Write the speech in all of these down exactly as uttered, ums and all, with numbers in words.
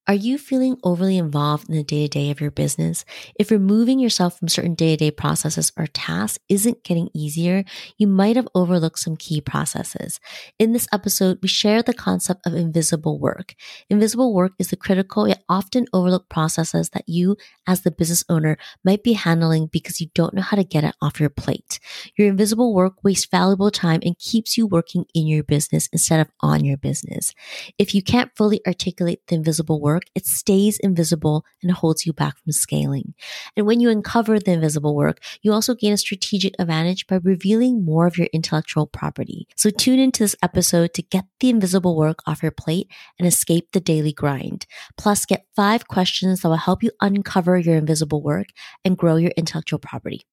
Are you feeling overly involved in the day-to-day of your business? If removing yourself from certain day-to-day processes or tasks isn't getting easier, you might have overlooked some key processes. In this episode, we share the concept of invisible work. Invisible work is the critical yet often overlooked processes that you, as the business owner, might be handling because you don't know how to get it off your plate. Your invisible work wastes valuable time and keeps you working in your business instead of on your business. If you can't fully articulate the invisible work, it stays invisible and holds you back from scaling. And when you uncover the invisible work, you also gain a strategic advantage by revealing more of your intellectual property. So tune into this episode to get the invisible work off your plate and escape the daily grind. Plus, get five questions that will help you uncover your invisible work and grow your intellectual property.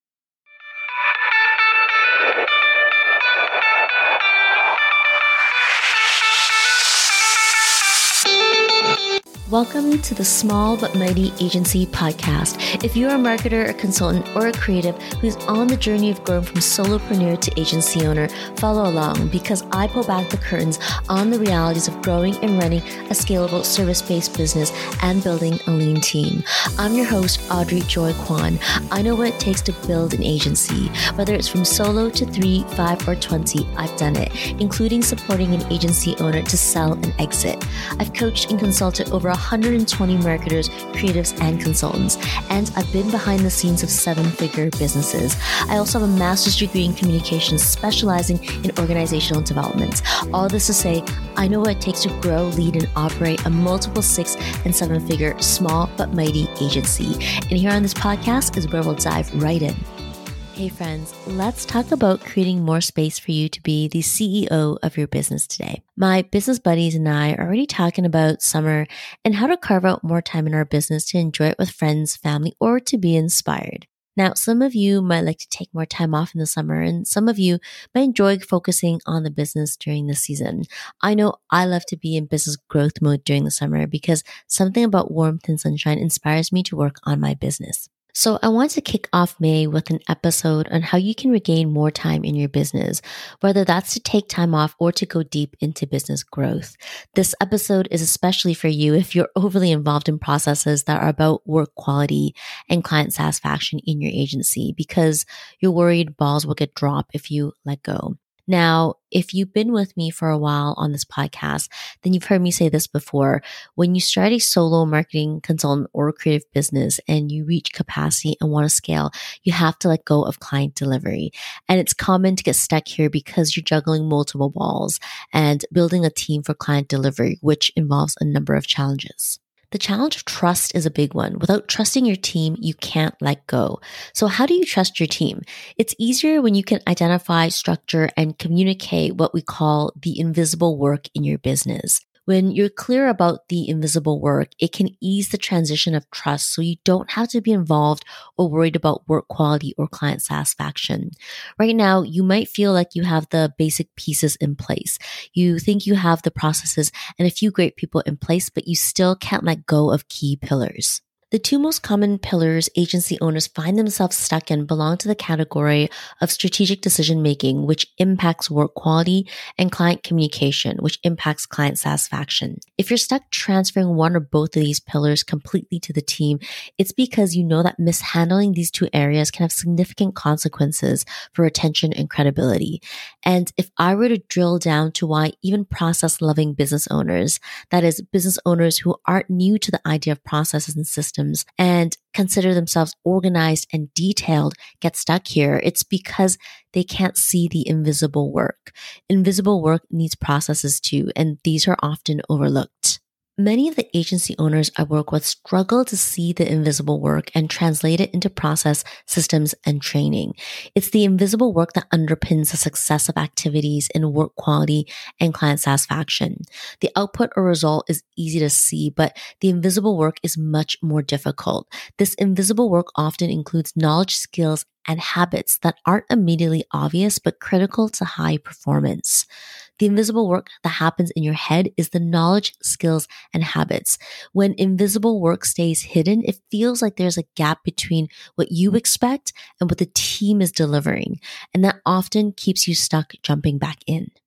Welcome to the Small But Mighty Agency podcast. If you're a marketer, a consultant, or a creative who's on the journey of growing from solopreneur to agency owner, follow along because I pull back the curtains on the realities of growing and running a scalable service-based business and building a lean team. I'm your host, Audrey Joy Kwan. I know what it takes to build an agency. Whether it's from solo to three, five, or twenty, I've done it, including supporting an agency owner to sell and exit. I've coached and consulted over one hundred twenty marketers, creatives, and consultants, and I've been behind the scenes of seven-figure businesses. I also have a master's degree in communications specializing in organizational development. All this to say, I know what it takes to grow, lead, and operate a multiple six and seven-figure small but mighty agency. And here on this podcast is where we'll dive right in. Hey friends, let's talk about creating more space for you to be the C E O of your business today. My business buddies and I are already talking about summer and how to carve out more time in our business to enjoy it with friends, family, or to be inspired. Now, some of you might like to take more time off in the summer, and some of you might enjoy focusing on the business during the season. I know I love to be in business growth mode during the summer because something about warmth and sunshine inspires me to work on my business. So I want to kick off May with an episode on how you can regain more time in your business, whether that's to take time off or to go deep into business growth. This episode is especially for you if you're overly involved in processes that are about work quality and client satisfaction in your agency because you're worried balls will get dropped if you let go. Now, if you've been with me for a while on this podcast, then you've heard me say this before. When you start a solo marketing consultant or creative business and you reach capacity and want to scale, you have to let go of client delivery. And it's common to get stuck here because you're juggling multiple balls and building a team for client delivery, which involves a number of challenges. The challenge of trust is a big one. Without trusting your team, you can't let go. So how do you trust your team? It's easier when you can identify, structure, and communicate what we call the invisible work in your business. When you're clear about the invisible work, it can ease the transition of trust so you don't have to be involved or worried about work quality or client satisfaction. Right now, you might feel like you have the basic pieces in place. You think you have the processes and a few great people in place, but you still can't let go of key pillars. The two most common pillars agency owners find themselves stuck in belong to the category of strategic decision-making, which impacts work quality, and client communication, which impacts client satisfaction. If you're stuck transferring one or both of these pillars completely to the team, it's because you know that mishandling these two areas can have significant consequences for retention and credibility. And if I were to drill down to why even process-loving business owners, that is, business owners who aren't new to the idea of processes and systems, and consider themselves organized and detailed, get stuck here, it's because they can't see the invisible work. Invisible work needs processes too, and these are often overlooked. Many of the agency owners I work with struggle to see the invisible work and translate it into process, systems, and training. It's the invisible work that underpins the success of activities in work quality and client satisfaction. The output or result is easy to see, but the invisible work is much more difficult. This invisible work often includes knowledge, skills, and habits that aren't immediately obvious but critical to high performance. The invisible work that happens in your head is the knowledge, skills, and habits. When invisible work stays hidden, it feels like there's a gap between what you expect and what the team is delivering, and that often keeps you stuck jumping back in.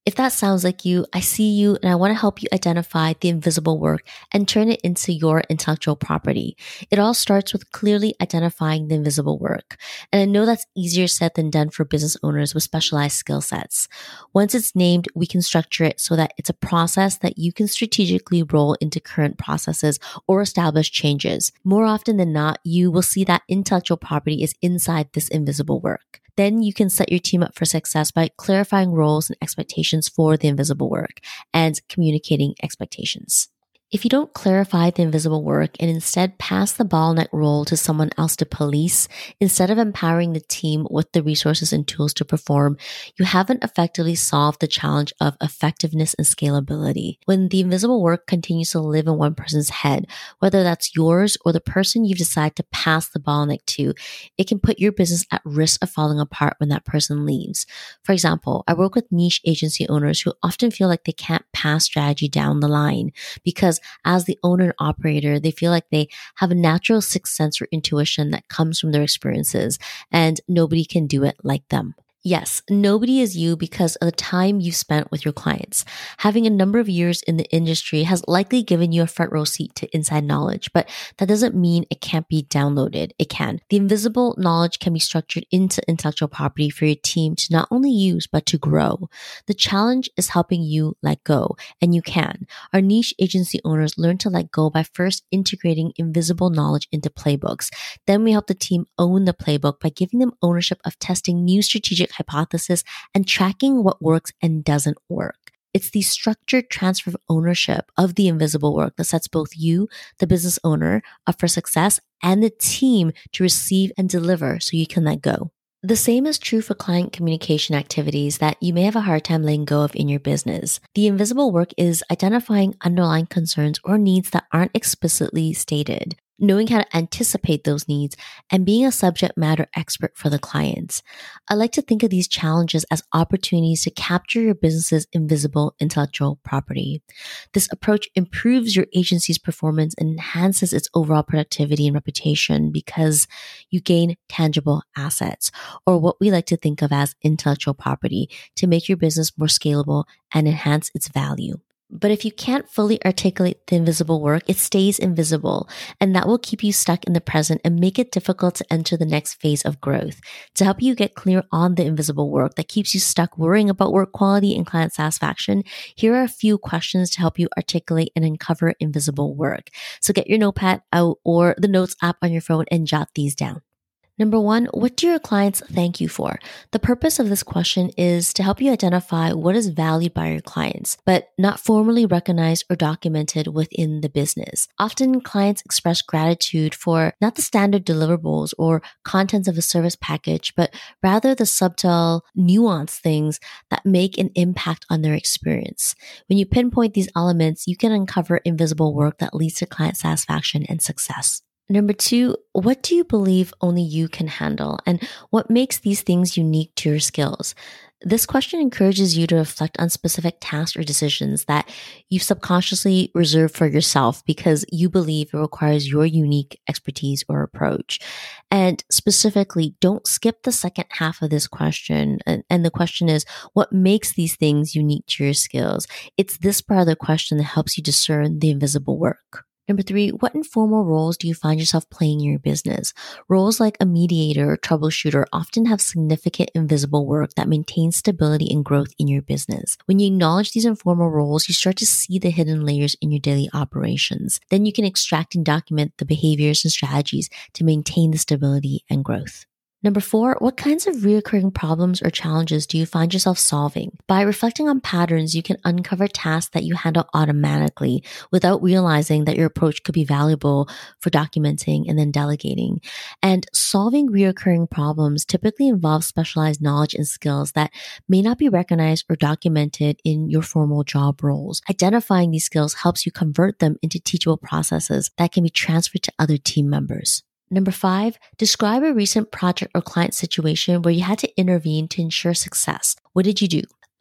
If that sounds like you, I see you and I want to help you identify the invisible work and turn it into your intellectual property. It all starts with clearly identifying the invisible work. And I know that's easier said than done for business owners with specialized skill sets. Once it's named, we can structure it so that it's a process that you can strategically roll into current processes or establish changes. More often than not, you will see that intellectual property is inside this invisible work. Then you can set your team up for success by clarifying roles and expectations for the invisible work and communicating expectations. If you don't clarify the invisible work and instead pass the bottleneck role to someone else to police, instead of empowering the team with the resources and tools to perform, you haven't effectively solved the challenge of effectiveness and scalability. When the invisible work continues to live in one person's head, whether that's yours or the person you've decided to pass the bottleneck to, it can put your business at risk of falling apart when that person leaves. For example, I work with niche agency owners who often feel like they can't pass strategy down the line because as the owner and operator, they feel like they have a natural sixth sense or intuition that comes from their experiences, and nobody can do it like them. Yes, nobody is you because of the time you've spent with your clients. Having a number of years in the industry has likely given you a front row seat to inside knowledge, but that doesn't mean it can't be downloaded. It can. The invisible knowledge can be structured into intellectual property for your team to not only use, but to grow. The challenge is helping you let go, and you can. Our niche agency owners learn to let go by first integrating invisible knowledge into playbooks. Then we help the team own the playbook by giving them ownership of testing new strategic hypothesis and tracking what works and doesn't work. It's the structured transfer of ownership of the invisible work that sets both you, the business owner, up for success and the team to receive and deliver so you can let go. The same is true for client communication activities that you may have a hard time letting go of in your business. The invisible work is identifying underlying concerns or needs that aren't explicitly stated, knowing how to anticipate those needs, and being a subject matter expert for the clients. I like to think of these challenges as opportunities to capture your business's invisible intellectual property. This approach improves your agency's performance and enhances its overall productivity and reputation because you gain tangible assets, or what we like to think of as intellectual property, to make your business more scalable and enhance its value. But if you can't fully articulate the invisible work, it stays invisible, and that will keep you stuck in the present and make it difficult to enter the next phase of growth. To help you get clear on the invisible work that keeps you stuck worrying about work quality and client satisfaction, here are a few questions to help you articulate and uncover invisible work. So get your notepad out or the notes app on your phone and jot these down. Number one, what do your clients thank you for? The purpose of this question is to help you identify what is valued by your clients, but not formally recognized or documented within the business. Often clients express gratitude for not the standard deliverables or contents of a service package, but rather the subtle, nuanced things that make an impact on their experience. When you pinpoint these elements, you can uncover invisible work that leads to client satisfaction and success. Number two, what do you believe only you can handle, and what makes these things unique to your skills? This question encourages you to reflect on specific tasks or decisions that you've subconsciously reserved for yourself because you believe it requires your unique expertise or approach. And specifically, don't skip the second half of this question. And, and the question is, what makes these things unique to your skills? It's this part of the question that helps you discern the invisible work. Number three, what informal roles do you find yourself playing in your business? Roles like a mediator or troubleshooter often have significant invisible work that maintains stability and growth in your business. When you acknowledge these informal roles, you start to see the hidden layers in your daily operations. Then you can extract and document the behaviors and strategies to maintain the stability and growth. Number four, what kinds of recurring problems or challenges do you find yourself solving? By reflecting on patterns, you can uncover tasks that you handle automatically without realizing that your approach could be valuable for documenting and then delegating. And solving recurring problems typically involves specialized knowledge and skills that may not be recognized or documented in your formal job roles. Identifying these skills helps you convert them into teachable processes that can be transferred to other team members. Number five, describe a recent project or client situation where you had to intervene to ensure success. What did you do?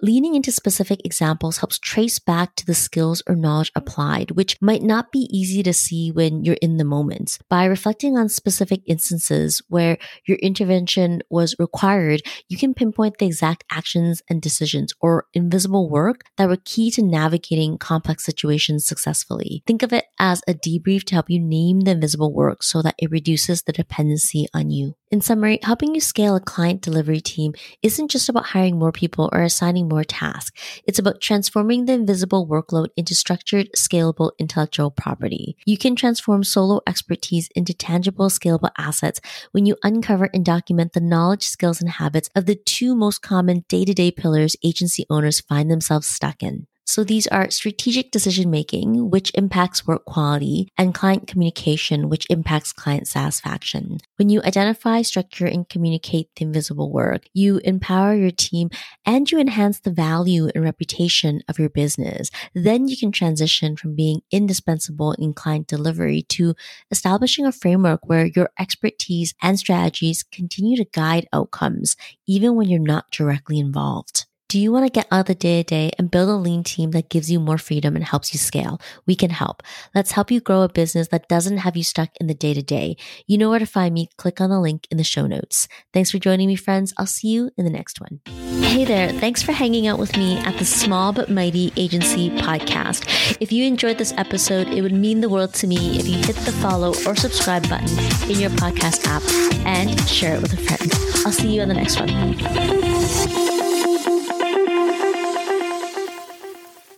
Leaning into specific examples helps trace back to the skills or knowledge applied, which might not be easy to see when you're in the moment. By reflecting on specific instances where your intervention was required, you can pinpoint the exact actions and decisions or invisible work that were key to navigating complex situations successfully. Think of it as a debrief to help you name the invisible work so that it reduces the dependency on you. In summary, helping you scale a client delivery team isn't just about hiring more people or assigning more tasks. It's about transforming the invisible workload into structured, scalable intellectual property. You can transform solo expertise into tangible, scalable assets when you uncover and document the knowledge, skills, and habits of the two most common day-to-day pillars agency owners find themselves stuck in. So these are strategic decision-making, which impacts work quality, and client communication, which impacts client satisfaction. When you identify, structure, and communicate the invisible work, you empower your team and you enhance the value and reputation of your business. Then you can transition from being indispensable in client delivery to establishing a framework where your expertise and strategies continue to guide outcomes, even when you're not directly involved. Do you want to get out of the day-to-day and build a lean team that gives you more freedom and helps you scale? We can help. Let's help you grow a business that doesn't have you stuck in the day-to-day. You know where to find me. Click on the link in the show notes. Thanks for joining me, friends. I'll see you in the next one. Hey there. Thanks for hanging out with me at the Small But Mighty Agency podcast. If you enjoyed this episode, it would mean the world to me if you hit the follow or subscribe button in your podcast app and share it with a friend. I'll see you on the next one.